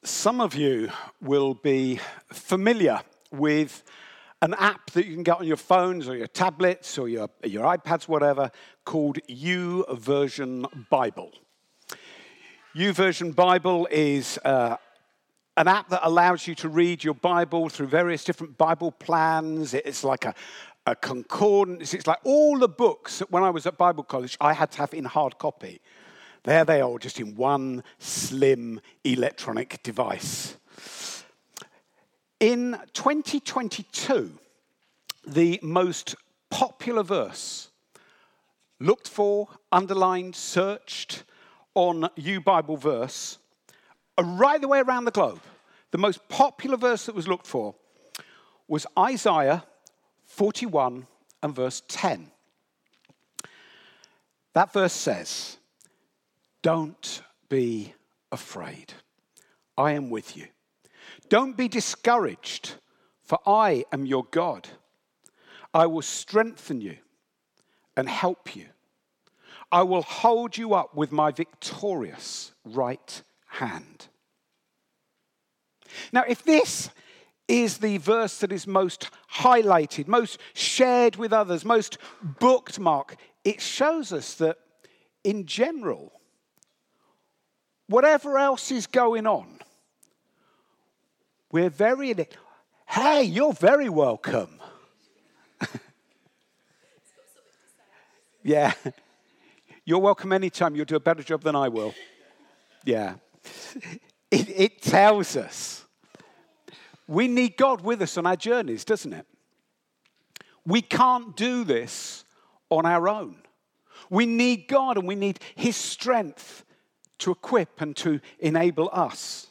Some of you will be familiar with an app that you can get on your phones or your tablets or your iPads, whatever, called YouVersion Bible. YouVersion Bible is an app that allows you to read your Bible through various different Bible plans. It's like a concordance. It's like all the books that when I was at Bible college, I had to have in hard copy. There they are, just in one slim electronic device. In 2022, the most popular verse looked for, underlined, searched on YouBible verse, right the way around the globe, the most popular verse that was looked for was Isaiah 41 and verse 10. That verse says, "Don't be afraid. I am with you. Don't be discouraged, for I am your God. I will strengthen you and help you. I will hold you up with my victorious right hand." Now, if this is the verse that is most highlighted, most shared with others, most bookmarked, it shows us that in general, whatever else is going on, we're very, hey, you're very welcome. Yeah. You're welcome anytime. You'll do a better job than I will. Yeah. It tells us we need God with us on our journeys, doesn't it? We can't do this on our own. We need God and we need His strength to equip and to enable us.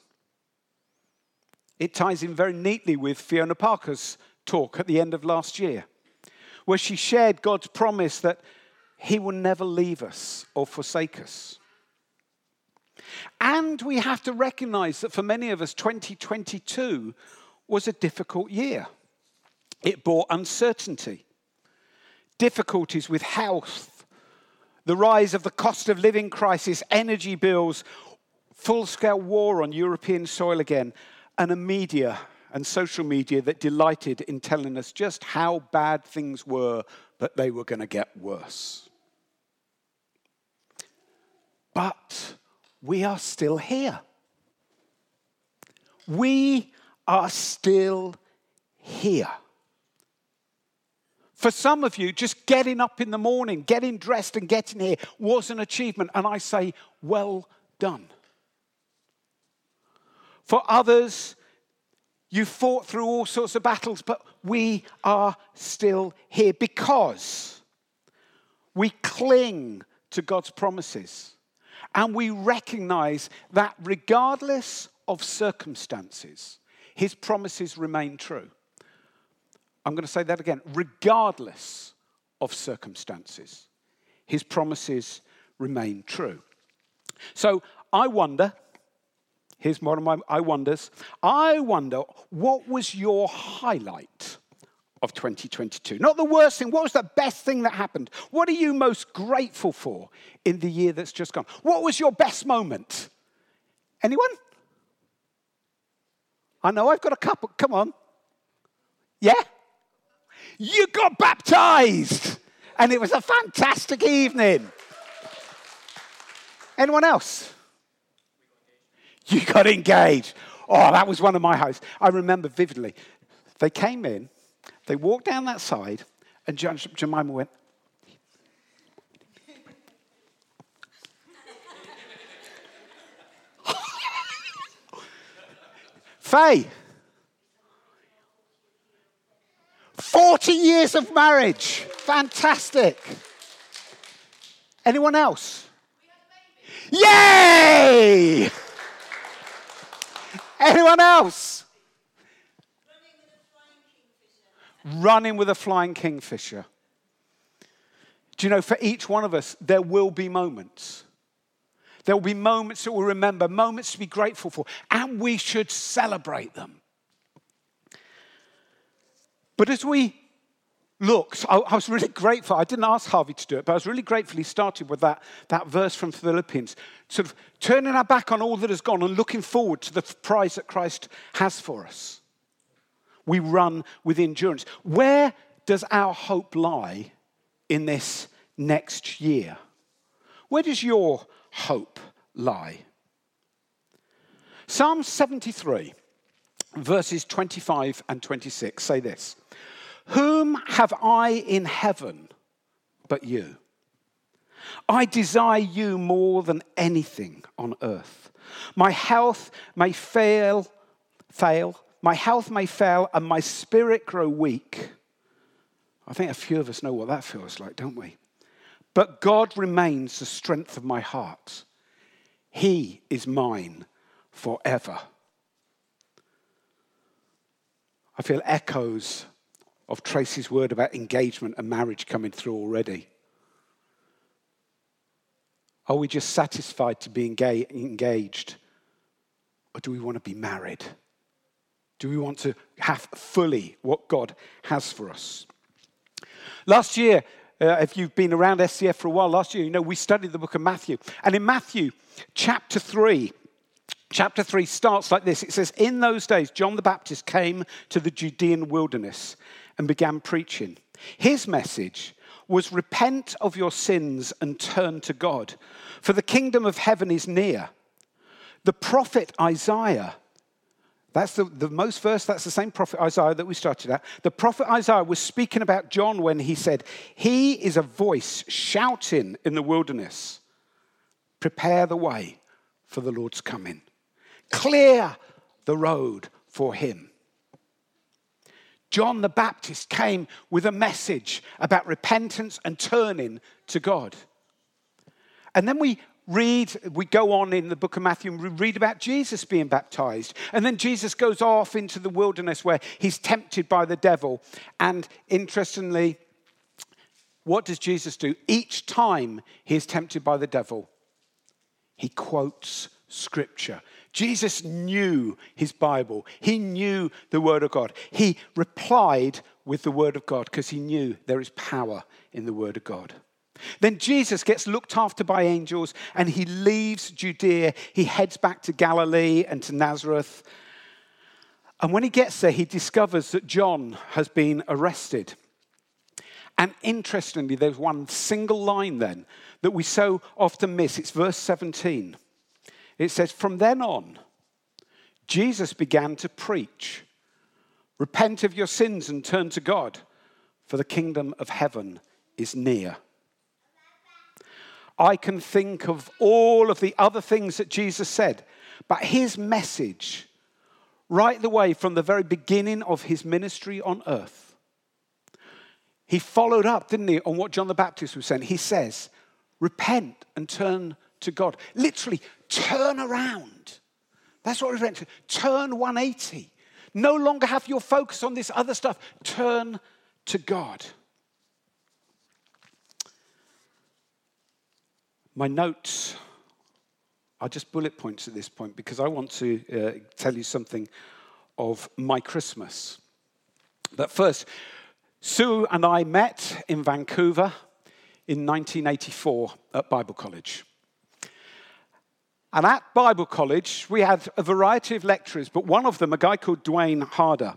It ties in very neatly with Fiona Parker's talk at the end of last year, where she shared God's promise that He will never leave us or forsake us. And we have to recognize that for many of us, 2022 was a difficult year. It brought uncertainty, difficulties with health, the rise of the cost of living crisis, energy bills, full-scale war on European soil again, and a media and social media that delighted in telling us just how bad things were, but they were going to get worse. But we are still here. We are still here. For some of you, just getting up in the morning, getting dressed and getting here was an achievement. And I say, well done. For others, you fought through all sorts of battles, but we are still here because we cling to God's promises. And we recognize that regardless of circumstances, His promises remain true. I'm going to say that again. Regardless of circumstances, His promises remain true. So I wonder, here's one of my I wonders. I wonder, what was your highlight of 2022? Not the worst thing. What was the best thing that happened? What are you most grateful for in the year that's just gone? What was your best moment? Anyone? I know I've got a couple. Come on. Yeah? You got baptized. And it was a fantastic evening. Anyone else? You got engaged. Oh, that was one of my highlights. I remember vividly. They came in, they walked down that side, and Jemima went, Faye, 40 years of marriage. Fantastic. Anyone else? Yay! Anyone else? Running with a flying kingfisher. Do you know, for each one of us, there will be moments. There will be moments that we'll remember, moments to be grateful for, and we should celebrate them. But as we looked, I was really grateful. I didn't ask Harvey to do it, but I was really grateful he started with that verse from Philippians, sort of turning our back on all that has gone and looking forward to the prize that Christ has for us. We run with endurance. Where does our hope lie in this next year? Where does your hope lie? Psalm 73, verses 25 and 26 say this: "Whom have I in heaven but you? I desire you more than anything on earth. My health may fail, my health may fail, and my spirit grow weak." I think a few of us know what that feels like, don't we? "But God remains the strength of my heart. He is mine forever." I feel echoes of Tracy's word about engagement and marriage coming through already. Are we just satisfied to be engaged? Or do we want to be married? Do we want to have fully what God has for us? Last year, if you've been around SCF for a while, last year, we studied the book of Matthew. And in Matthew chapter 3 starts like this. It says, "In those days, John the Baptist came to the Judean wilderness and began preaching. His message was, 'Repent of your sins and turn to God, for the kingdom of heaven is near.' The prophet Isaiah," that's the most verse, that's the same prophet Isaiah that we started at. The prophet Isaiah was speaking about John when he said, "He is a voice shouting in the wilderness, 'Prepare the way for the Lord's coming. Clear the road for him.'" John the Baptist came with a message about repentance and turning to God. And then we go on in the book of Matthew and we read about Jesus being baptized. And then Jesus goes off into the wilderness where he's tempted by the devil. And interestingly, what does Jesus do? Each time he is tempted by the devil, he quotes Scripture. Jesus knew his Bible. He knew the Word of God. He replied with the Word of God because he knew there is power in the Word of God. Then Jesus gets looked after by angels and he leaves Judea. He heads back to Galilee and to Nazareth. And when he gets there, he discovers that John has been arrested. And interestingly, there's one single line then that we so often miss. It's verse 17. It says, "From then on, Jesus began to preach, 'Repent of your sins and turn to God, for the kingdom of heaven is near.'" I can think of all of the other things that Jesus said, but his message, right the way from the very beginning of his ministry on earth, he followed up, didn't he, on what John the Baptist was saying. He says, "Repent and turn to God." Literally, turn around. That's what we're meant to. Turn 180. No longer have your focus on this other stuff. Turn to God. My notes are just bullet points at this point because I want to tell you something of my Christmas. But first, Sue and I met in Vancouver in 1984 at Bible College. And at Bible College, we had a variety of lecturers, but one of them, a guy called Dwayne Harder,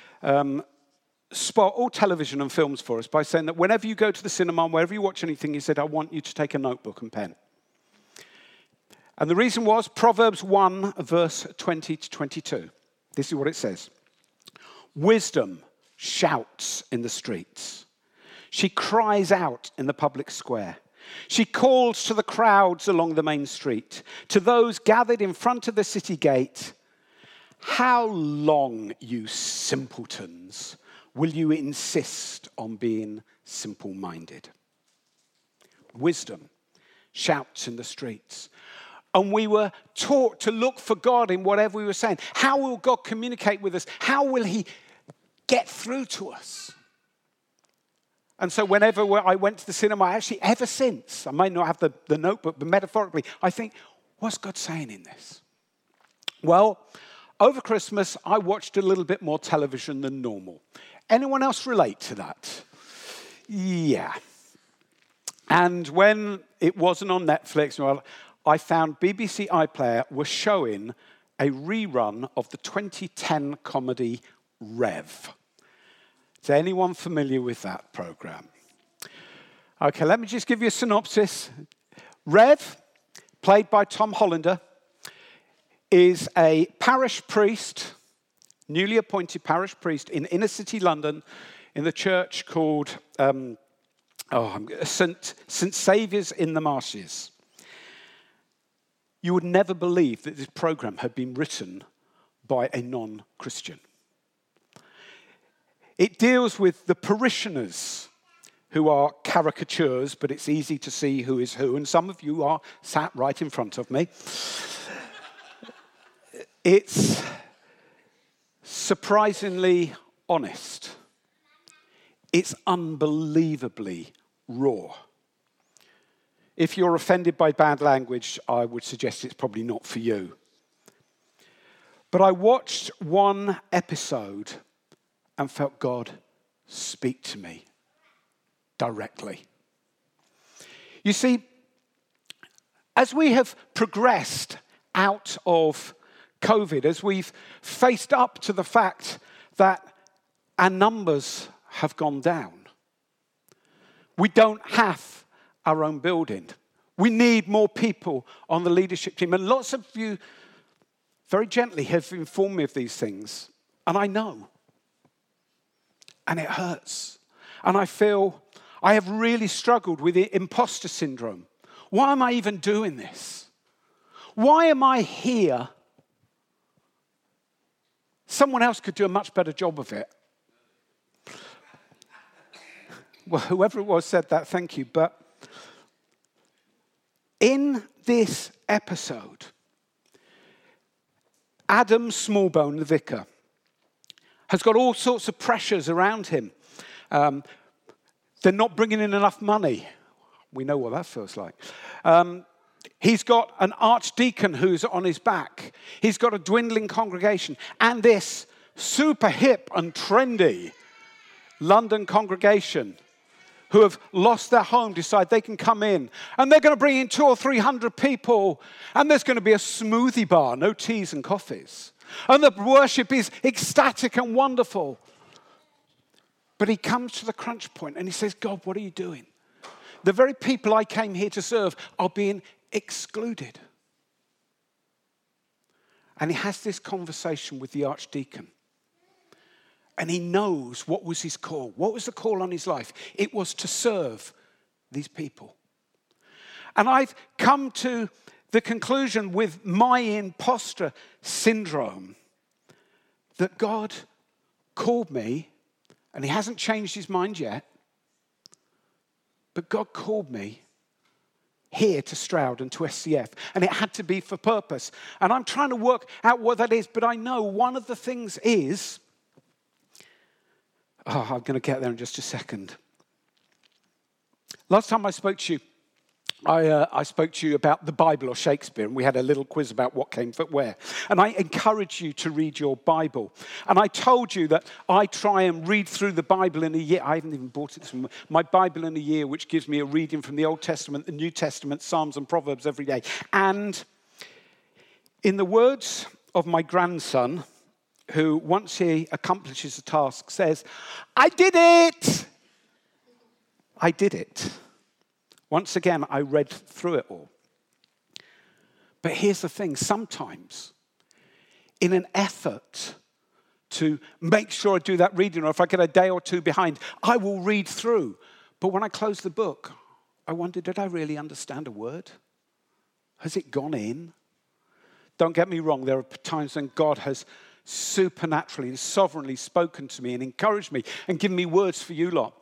spot all television and films for us by saying that whenever you go to the cinema, wherever you watch anything, he said, "I want you to take a notebook and pen." And the reason was Proverbs 1, verse 20 to 22. This is what it says. "Wisdom shouts in the streets. She cries out in the public square. She calls to the crowds along the main street, to those gathered in front of the city gate. 'How long, you simpletons, will you insist on being simple-minded?'" Wisdom shouts in the streets. And we were taught to look for God in whatever we were saying. How will God communicate with us? How will he get through to us? And so whenever I went to the cinema, actually ever since, I may not have the notebook, but metaphorically, I think, what's God saying in this? Well, over Christmas, I watched a little bit more television than normal. Anyone else relate to that? Yeah. And when it wasn't on Netflix, well, I found BBC iPlayer was showing a rerun of the 2010 comedy Rev. Is anyone familiar with that program? Okay, let me just give you a synopsis. Rev, played by Tom Hollander, is a parish priest, newly appointed parish priest in inner city London, in the church called St. Saviour's in the Marshes. You would never believe that this program had been written by a non-Christian. It deals with the parishioners who are caricatures, but it's easy to see who is who, and some of you are sat right in front of me. It's surprisingly honest. It's unbelievably raw. If you're offended by bad language, I would suggest it's probably not for you. But I watched one episode and felt God speak to me directly. You see, as we have progressed out of COVID, as we've faced up to the fact that our numbers have gone down, we don't have our own building. We need more people on the leadership team. And lots of you very gently have informed me of these things. And I know. And it hurts. And I feel I have really struggled with the imposter syndrome. Why am I even doing this? Why am I here? Someone else could do a much better job of it. Well, whoever it was said that, thank you. But in this episode, Adam Smallbone, the vicar, has got all sorts of pressures around him. They're not bringing in enough money. We know what that feels like. He's got an archdeacon who's on his back. He's got a dwindling congregation. And this super hip and trendy London congregation who have lost their home decide they can come in. And they're going to bring in 200 or 300 people. And there's going to be a smoothie bar, no teas and coffees. And the worship is ecstatic and wonderful. But he comes to the crunch point and he says, God, what are you doing? The very people I came here to serve are being excluded. And he has this conversation with the archdeacon. And he knows what was his call. What was the call on his life? It was to serve these people. And I've come to the conclusion with my imposter syndrome that God called me, and he hasn't changed his mind yet, but God called me here to Stroud and to SCF, and it had to be for purpose. And I'm trying to work out what that is, but I know one of the things is, I'm going to get there in just a second. Last time I spoke to you, I spoke to you about the Bible or Shakespeare, and we had a little quiz about what came where. And I encouraged you to read your Bible. And I told you that I try and read through the Bible in a year. I haven't even bought it. My Bible in a year, which gives me a reading from the Old Testament, the New Testament, Psalms and Proverbs every day. And in the words of my grandson, who once he accomplishes a task says, I did it! I did it. Once again, I read through it all. But here's the thing, sometimes in an effort to make sure I do that reading, or if I get a day or two behind, I will read through. But when I close the book, I wonder, did I really understand a word? Has it gone in? Don't get me wrong, there are times when God has supernaturally and sovereignly spoken to me and encouraged me and given me words for you lot.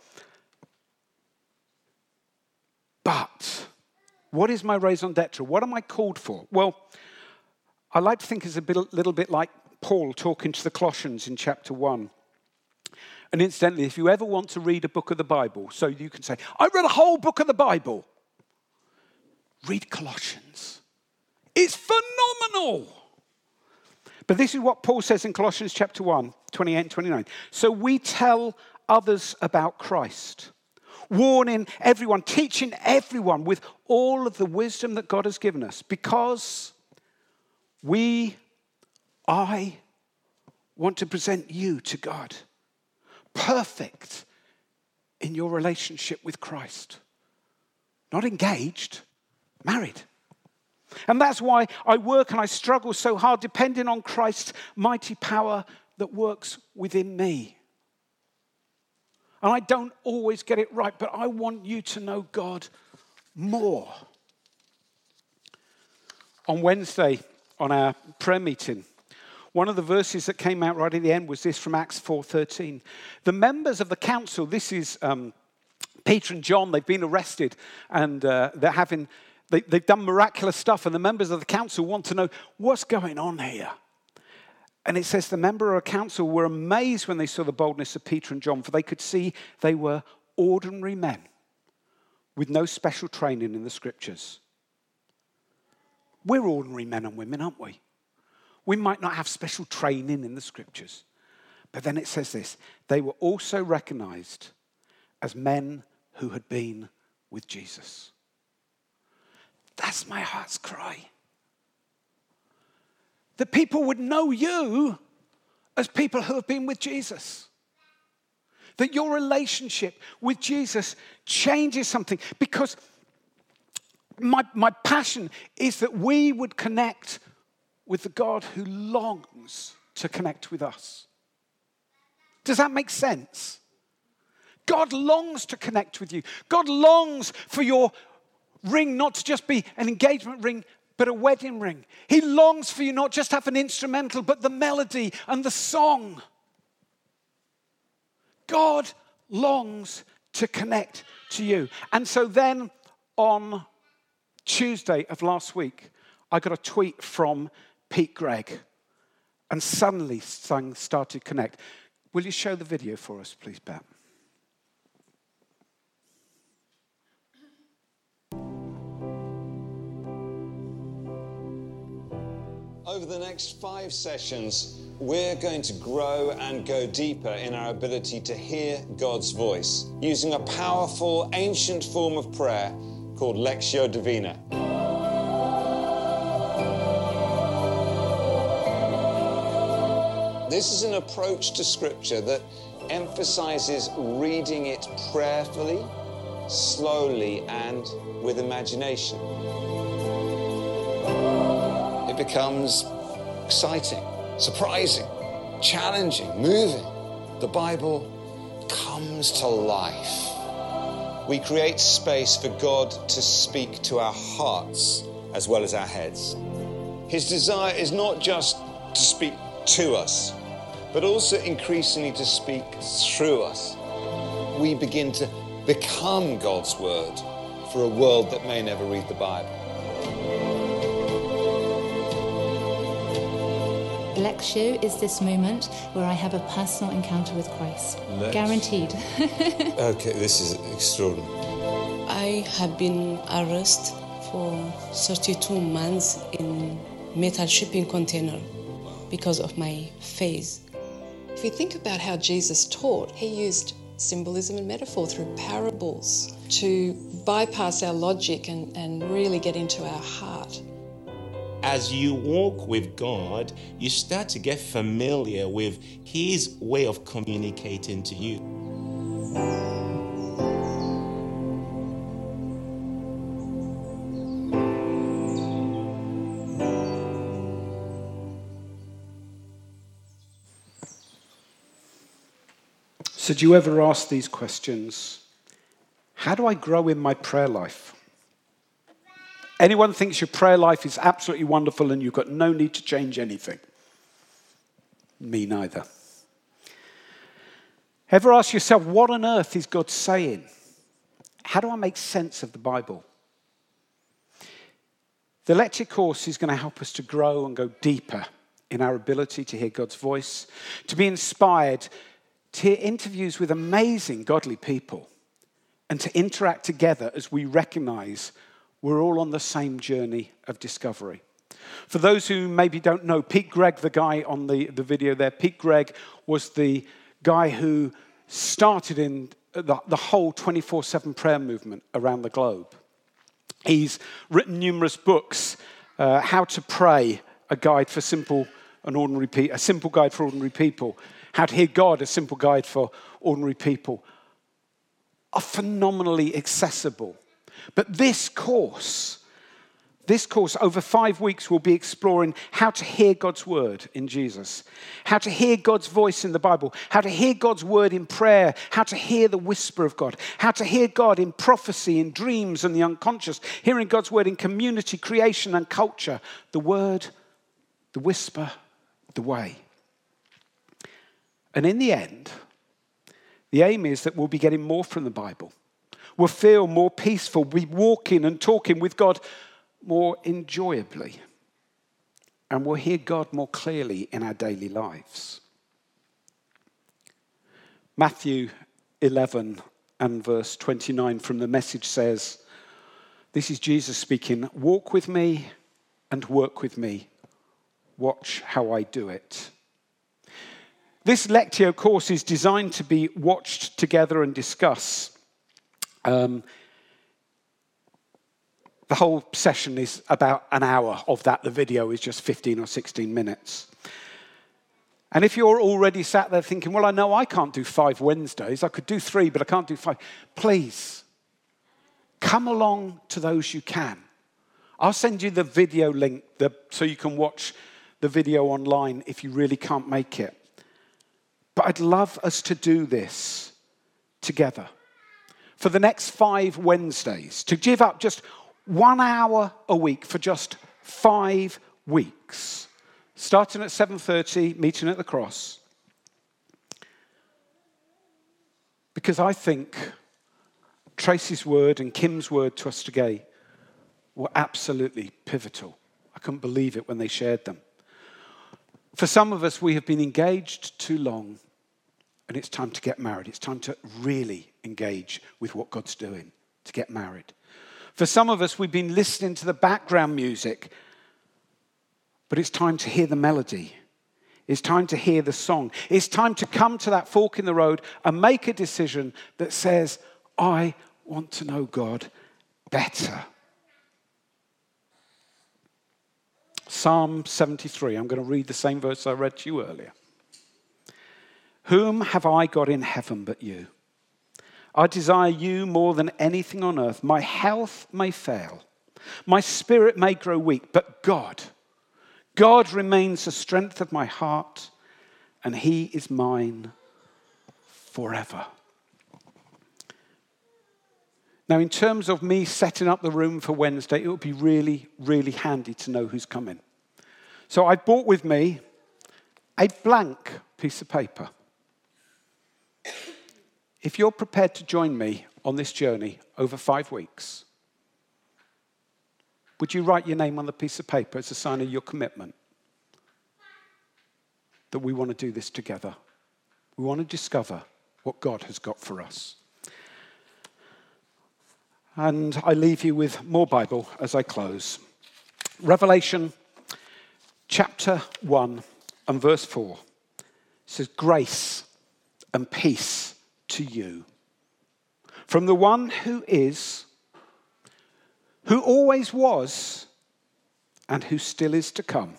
But what is my raison d'etre? What am I called for? Well, I like to think it's a little bit like Paul talking to the Colossians in chapter 1. And incidentally, if you ever want to read a book of the Bible, so you can say, I read a whole book of the Bible, read Colossians. It's phenomenal. But this is what Paul says in Colossians chapter 1, 28 and 29. So we tell others about Christ. warning everyone, teaching everyone with all of the wisdom that God has given us, because I want to present you to God, perfect in your relationship with Christ. Not engaged, married. And that's why I work and I struggle so hard, depending on Christ's mighty power that works within me. And I don't always get it right, but I want you to know God more. On Wednesday, on our prayer meeting, one of the verses that came out right at the end was this from Acts 4:13. The members of the council, this is Peter and John, they've been arrested and they've done miraculous stuff, and the members of the council want to know what's going on here. And it says the member of the council were amazed when they saw the boldness of Peter and John, for they could see they were ordinary men with no special training in the scriptures. We're ordinary men and women, aren't we? We might not have special training in the scriptures. But then it says this, they were also recognized as men who had been with Jesus. That's my heart's cry. That people would know you as people who have been with Jesus. That your relationship with Jesus changes something. Because my passion is that we would connect with the God who longs to connect with us. Does that make sense? God longs to connect with you. God longs for your ring not to just be an engagement ring, but a wedding ring. He longs for you not just to have an instrumental, but the melody and the song. God longs to connect to you. And so then on Tuesday of last week, I got a tweet from Pete Greig, and suddenly things started to connect. Will you show the video for us, please, Pat? Over the next 5 sessions, we're going to grow and go deeper in our ability to hear God's voice using a powerful ancient form of prayer called Lectio Divina. This is an approach to Scripture that emphasizes reading it prayerfully, slowly, and with imagination. It becomes exciting, surprising, challenging, moving. The Bible comes to life. We create space for God to speak to our hearts as well as our heads. His desire is not just to speak to us, but also increasingly to speak through us. We begin to become God's word for a world that may never read the Bible. Lectio is this moment where I have a personal encounter with Christ. Guaranteed. Okay, this is extraordinary. I have been arrested for 32 months in metal shipping container because of my faith. If you think about how Jesus taught, he used symbolism and metaphor through parables to bypass our logic and really get into our heart. As you walk with God, you start to get familiar with His way of communicating to you. So do you ever ask these questions? How do I grow in my prayer life? Anyone thinks your prayer life is absolutely wonderful and you've got no need to change anything? Me neither. Ever ask yourself, what on earth is God saying? How do I make sense of the Bible? The Lectio course is going to help us to grow and go deeper in our ability to hear God's voice, to be inspired, to hear interviews with amazing godly people, and to interact together as we recognize we're all on the same journey of discovery. For those who maybe don't know, Pete Greig, the guy on the video there, Pete Greig was the guy who started in the whole 24/7 prayer movement around the globe. He's written numerous books, How to Pray, a guide for simple and ordinary people, a simple guide for ordinary people. How to Hear God, a simple guide for ordinary people, are phenomenally accessible. But this course over 5 weeks will be exploring how to hear God's word in Jesus, how to hear God's voice in the Bible, how to hear God's word in prayer, how to hear the whisper of God, how to hear God in prophecy, in dreams and the unconscious, hearing God's word in community, creation and culture, the word, the whisper, the way. And in the end, the aim is that we'll be getting more from the Bible. We'll feel more peaceful, we'll be walking and talking with God more enjoyably. And we'll hear God more clearly in our daily lives. Matthew 11 and verse 29 from the Message says, this is Jesus speaking, walk with me and work with me. Watch how I do it. This Lectio course is designed to be watched together and discuss. The whole session is about an hour of that. The video is just 15 or 16 minutes. And if you're already sat there thinking, well, I know I can't do 5 Wednesdays. I could do 3, but I can't do 5. Please, come along to those you can. I'll send you the video link so you can watch the video online if you really can't make it. But I'd love us to do this together for the next 5 Wednesdays, to give up just 1 hour a week for just 5 weeks, starting at 7:30, meeting at the cross. Because I think Tracy's word and Kim's word to us today were absolutely pivotal. I couldn't believe it when they shared them. For some of us, we have been engaged too long, and it's time to get married. It's time to really engage with what God's doing, to get married. For some of us, we've been listening to the background music, but it's time to hear the melody. It's time to hear the song. It's time to come to that fork in the road and make a decision that says, I want to know God better. Psalm 73, I'm going to read the same verse I read to you earlier. Whom have I got in heaven but you? I desire you more than anything on earth. My health may fail, my spirit may grow weak, but God remains the strength of my heart, and he is mine forever. Now, in terms of me setting up the room for Wednesday, it would be really, really handy to know who's coming. So I brought with me a blank piece of paper. If you're prepared to join me on this journey over 5 weeks, would you write your name on the piece of paper as a sign of your commitment? That we want to do this together. We want to discover what God has got for us. And I leave you with more Bible as I close. Revelation chapter 1 and verse 4 says, grace and peace to you from the one who is, who always was, and who still is to come.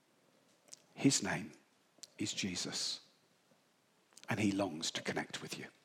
His name is Jesus, and he longs to connect with you.